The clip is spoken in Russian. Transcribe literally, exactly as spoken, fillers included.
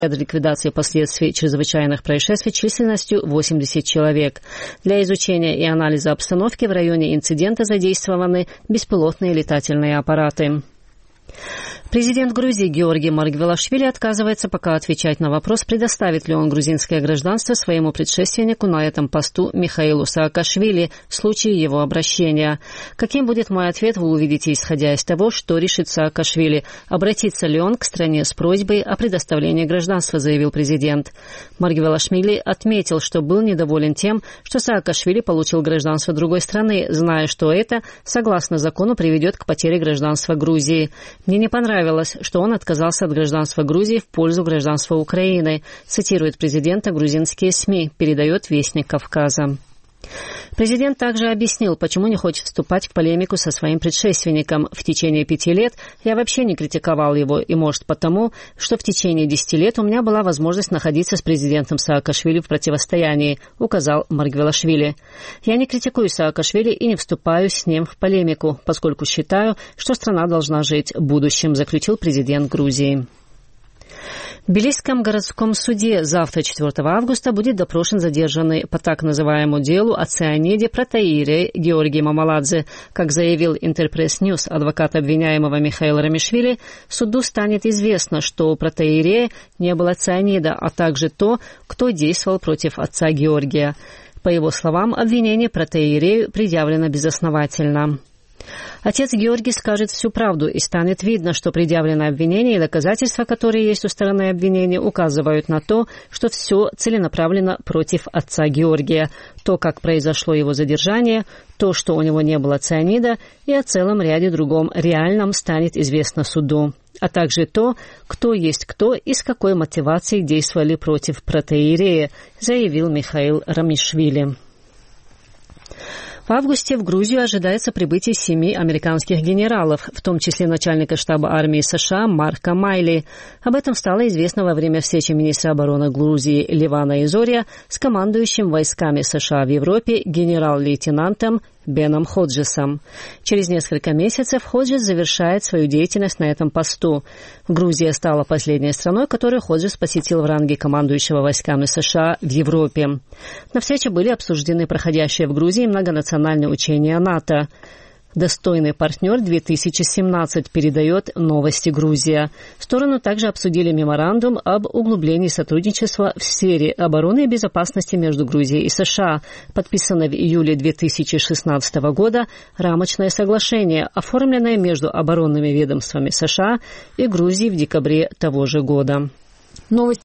для ликвидации последствий чрезвычайных происшествий численностью восемьдесят человек. Для изучения и анализа обстановки в районе инцидента задействованы беспилотные летательные аппараты. Президент Грузии Георгий Маргвелашвили отказывается пока отвечать на вопрос, предоставит ли он грузинское гражданство своему предшественнику на этом посту Михаилу Саакашвили в случае его обращения. Каким будет мой ответ, вы увидите, исходя из того, что решит Саакашвили. Обратится ли он к стране с просьбой о предоставлении гражданства, заявил президент. Маргвелашвили отметил, что был недоволен тем, что Саакашвили получил гражданство другой страны, зная, что это, согласно закону, приведет к потере гражданства Грузии. Мне не понравилось, что он отказался от гражданства Грузии в пользу гражданства Украины, цитирует президента грузинские СМИ, передает Вестник Кавказа. Президент также объяснил, почему не хочет вступать в полемику со своим предшественником. В течение пяти лет я вообще не критиковал его, и, может, потому, что в течение десяти лет у меня была возможность находиться с президентом Саакашвили в противостоянии, указал Маргвелашвили. Я не критикую Саакашвили и не вступаю с ним в полемику, поскольку считаю, что страна должна жить будущим, заключил президент Грузии. В Тбилисском городском суде завтра, четвёртого августа, будет допрошен задержанный по так называемому делу о цианиде протеире Георгий Мамаладзе. Как заявил Интерпресс Ньюс адвокат обвиняемого Михаил Рамишвили, суду станет известно, что у протеирея не было цианида, а также то, кто действовал против отца Георгия. По его словам, обвинение протеирею предъявлено безосновательно. Отец Георгий скажет всю правду, и станет видно, что предъявленное обвинение и доказательства, которые есть у стороны обвинения, указывают на то, что все целенаправленно против отца Георгия. То, как произошло его задержание, то, что у него не было цианида, и о целом ряде другом реальном станет известно суду. А также то, кто есть кто и с какой мотивацией действовали против протеирея, заявил Михаил Рамишвили. В августе в Грузию ожидается прибытие семи американских генералов, в том числе начальника штаба армии США Марка Майли. Об этом стало известно во время встречи министра обороны Грузии Левана Изория с командующим войсками США в Европе генерал-лейтенантом Беном Ходжесом. Через несколько месяцев Ходжес завершает свою деятельность на этом посту. Грузия стала последней страной, которую Ходжес посетил в ранге командующего войсками США в Европе. На встрече были обсуждены проходящие в Грузии многонациональные учения НАТО. Достойный партнер две тысячи семнадцать, передает Новости Грузия. Стороны также обсудили меморандум об углублении сотрудничества в сфере обороны и безопасности между Грузией и США. Подписано в июле две тысячи шестнадцатого года рамочное соглашение, оформленное между оборонными ведомствами США и Грузии в декабре того же года. Новости